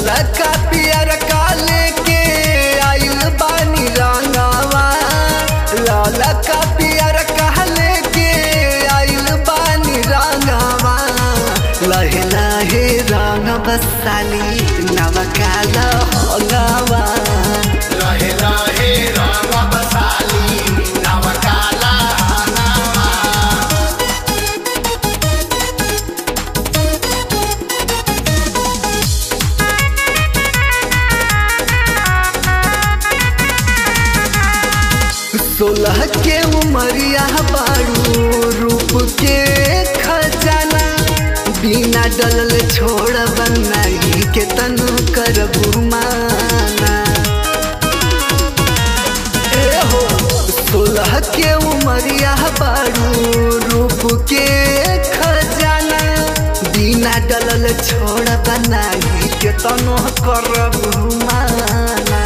ललका पियर काले के आइल बानी रंगवा ललका पियर काले के आइल बानी रंगवा लहे लहे रंग बसाली नवकाला हंगवा लहे लहे रंग बसाली नवकाला हंगवा। सोलह के उमरिया बारू रूप के खजाना बिना डलल छोड़ बनाई के तनु करबू माना ए हो सोलह के उमरिया बारू रूप के खजाना बिना डलल छोड़ बनाई के तनु करबू माना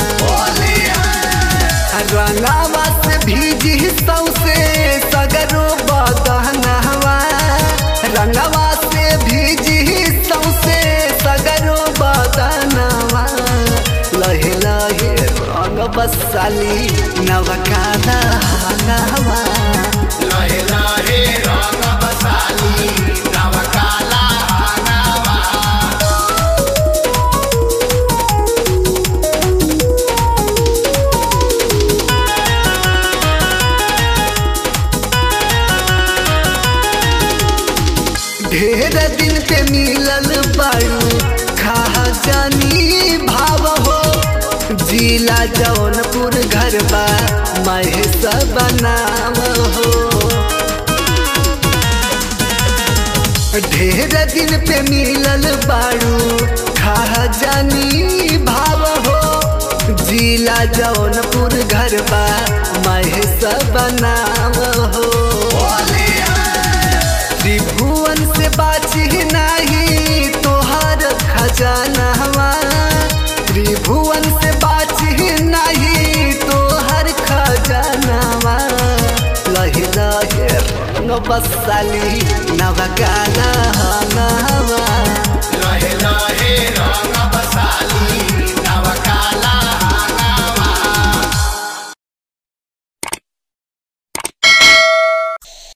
रंगावा से भीजी सौसे सगरो बदहनवा रंगावा से भीजी सौसे सगरो बदनवा लहे लहे रंग बसाली नवकाला हंगवा लहे लहे रंग बसाली नवकाला हंगवा। ढेर दिन पे मिलल बारू खा जानी भाव हो जिला जौनपुर घरबा महेश बनाम हो ढेर दिन पे मिलल बारू खा जानी भाव हो जिला जौनपुर घरबा महेश बनाम हो त्रिभुवन से बाची नहीं तोहर खजानवा त्रिभुवन से बाची नहीं तोहर खजानवा लहे लहे रंग बसाली नवकाला हंगवा लहे लहे रंग